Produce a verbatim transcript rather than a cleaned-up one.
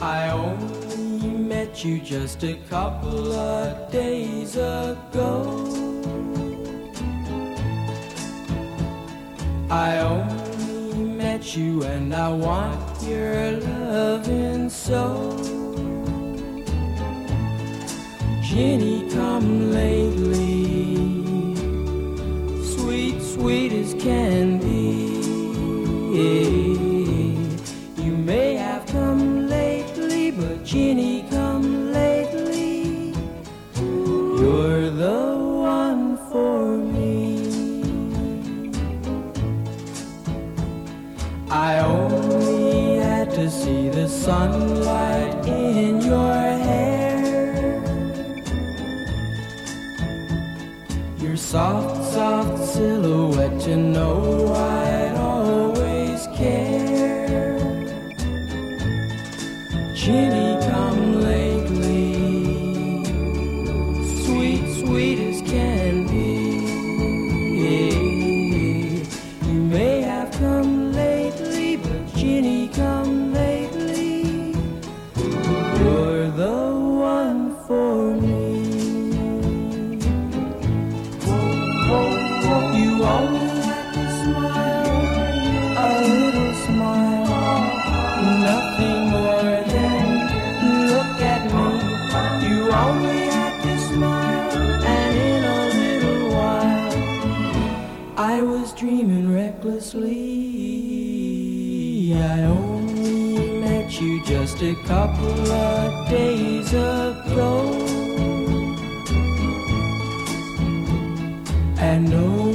I only met you just a couple of days ago. I only met you and I want your loving so. Jenny, come lately, sweet, sweet as can be. You may have come lately, but Jenny, come lately. You're the one for me. I only had to see the sunlight in your hair, your soft, soft silhouette to know I'd always care. Jenny, come lately, sweet, sweet as can be. You may have come lately, but Jenny, come lately. You're the one for me. You only have to smile, a little smile, nothing more than look at me. You only have to smile, and in a little while I was dreaming recklessly. I only met you just a couple of days ago, and no